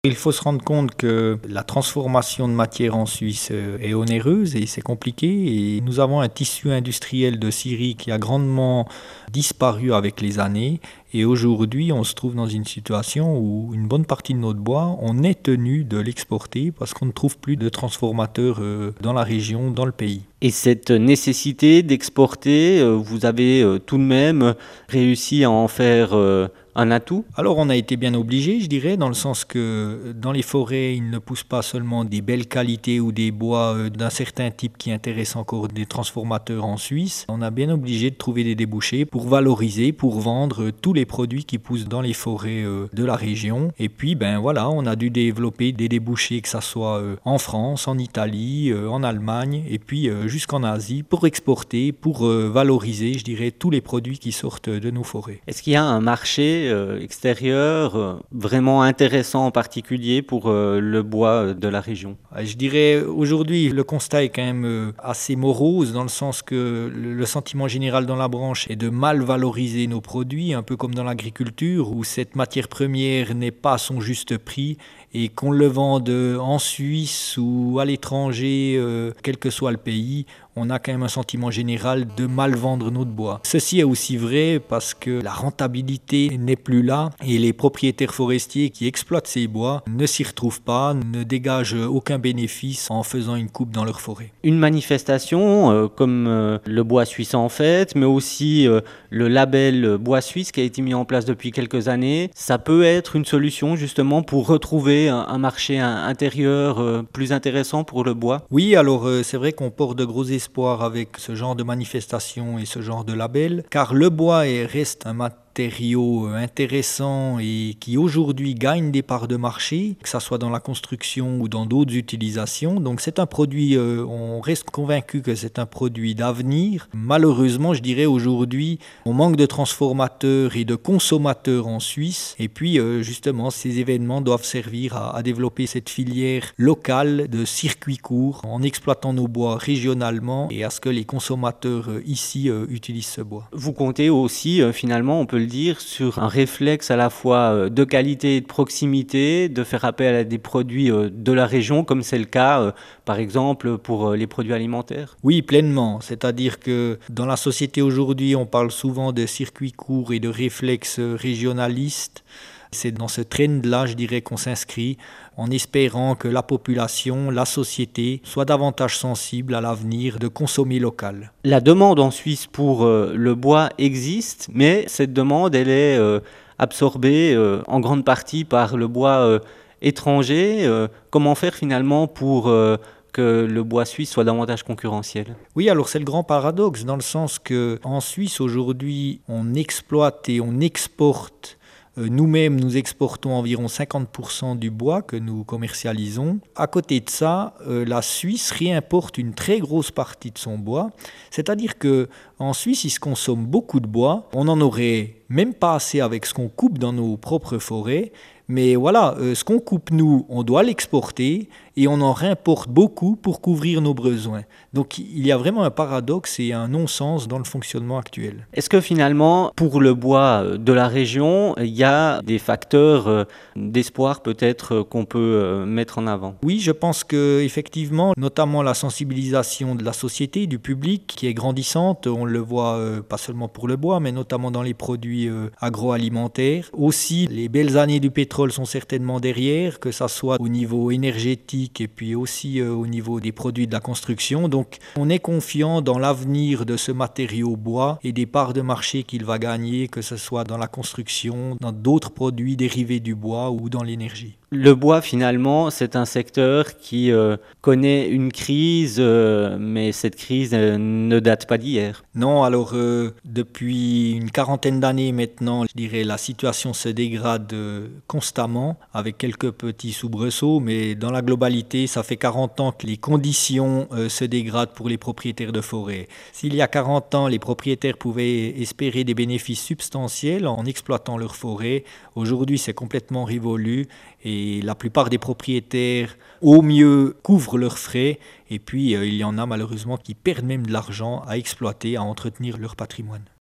Il faut se rendre compte que la transformation de matière en Suisse est onéreuse et c'est compliqué. Et nous avons un tissu industriel de scierie qui a grandement disparu avec les années. Et aujourd'hui, on se trouve dans une situation où une bonne partie de notre bois, on est tenu de l'exporter parce qu'on ne trouve plus de transformateurs dans la région, dans le pays. Et cette nécessité d'exporter, vous avez tout de même réussi à en faire un atout? Alors on a été bien obligé, je dirais, dans le sens que dans les forêts, il ne pousse pas seulement des belles qualités ou des bois d'un certain type qui intéressent encore des transformateurs en Suisse. On a bien obligé de trouver des débouchés pour valoriser, pour vendre tous les produits qui poussent dans les forêts de la région. Et puis, on a dû développer des débouchés, que ça soit en France, en Italie, en Allemagne, et puis jusqu'en Asie, pour exporter, pour valoriser, je dirais, tous les produits qui sortent de nos forêts. Est-ce qu'il y a un marché extérieur vraiment intéressant en particulier pour le bois de la région? Je dirais aujourd'hui le constat est quand même assez morose dans le sens que le sentiment général dans la branche est de mal valoriser nos produits, un peu comme dans l'agriculture où cette matière première n'est pas à son juste prix et qu'on le vende en Suisse ou à l'étranger, quel que soit le pays, on a quand même un sentiment général de mal vendre notre bois. Ceci est aussi vrai parce que la rentabilité n'est plus là et les propriétaires forestiers qui exploitent ces bois ne s'y retrouvent pas, ne dégagent aucun bénéfice en faisant une coupe dans leur forêt. Une manifestation comme le bois suisse en fait, mais aussi le label bois suisse qui a été mis en place depuis quelques années, ça peut être une solution justement pour retrouver un marché intérieur plus intéressant pour le bois? Oui, alors c'est vrai qu'on porte de gros espoirs avec ce genre de manifestation et ce genre de label, car le bois reste un matériau intéressant et qui aujourd'hui gagne des parts de marché, que ce soit dans la construction ou dans d'autres utilisations. Donc c'est un produit, on reste convaincu que c'est un produit d'avenir. Malheureusement, je dirais aujourd'hui, on manque de transformateurs et de consommateurs en Suisse. Et puis justement, ces événements doivent servir à développer cette filière locale de circuits courts en exploitant nos bois régionalement et à ce que les consommateurs ici utilisent ce bois. Vous comptez aussi finalement, on peut le dire, sur un réflexe à la fois de qualité et de proximité, de faire appel à des produits de la région, comme c'est le cas par exemple pour les produits alimentaires? Oui, pleinement. C'est-à-dire que dans la société aujourd'hui, on parle souvent de circuits courts et de réflexes régionalistes. C'est dans ce trend-là, je dirais, qu'on s'inscrit en espérant que la population, la société, soit davantage sensible à l'avenir de consommer local. La demande en Suisse pour le bois existe, mais cette demande, elle est absorbée en grande partie par le bois étranger. Comment faire finalement pour que le bois suisse soit davantage concurrentiel? Oui, alors c'est le grand paradoxe, dans le sens qu'en Suisse, aujourd'hui, on exploite et on exporte. Nous-mêmes, nous exportons environ 50% du bois que nous commercialisons. À côté de ça, la Suisse réimporte une très grosse partie de son bois. C'est-à-dire qu'en Suisse, il se consomme beaucoup de bois. On n'en aurait même pas assez avec ce qu'on coupe dans nos propres forêts. Mais voilà, ce qu'on coupe nous, on doit l'exporter et on en réimporte beaucoup pour couvrir nos besoins. Donc il y a vraiment un paradoxe et un non-sens dans le fonctionnement actuel. Est-ce que finalement, pour le bois de la région, il y a des facteurs d'espoir peut-être qu'on peut mettre en avant? Oui, je pense qu'effectivement, notamment la sensibilisation de la société, du public, qui est grandissante, on le voit pas seulement pour le bois, mais notamment dans les produits agroalimentaires. Aussi, les belles années du pétrole sont certainement derrière, que ça soit au niveau énergétique et puis aussi au niveau des produits de la construction. Donc on est confiant dans l'avenir de ce matériau bois et des parts de marché qu'il va gagner, que ce soit dans la construction, dans d'autres produits dérivés du bois ou dans l'énergie. Le bois, finalement, c'est un secteur qui connaît une crise, mais cette crise ne date pas d'hier. Non, alors depuis une quarantaine d'années maintenant, je dirais la situation se dégrade constamment avec quelques petits soubresauts, mais dans la globalité, ça fait 40 ans que les conditions se dégradent pour les propriétaires de forêt. S'il y a 40 ans, les propriétaires pouvaient espérer des bénéfices substantiels en exploitant leur forêt, aujourd'hui c'est complètement révolu et la plupart des propriétaires, au mieux, couvrent leurs frais et puis il y en a malheureusement qui perdent même de l'argent à exploiter, à entretenir leur patrimoine.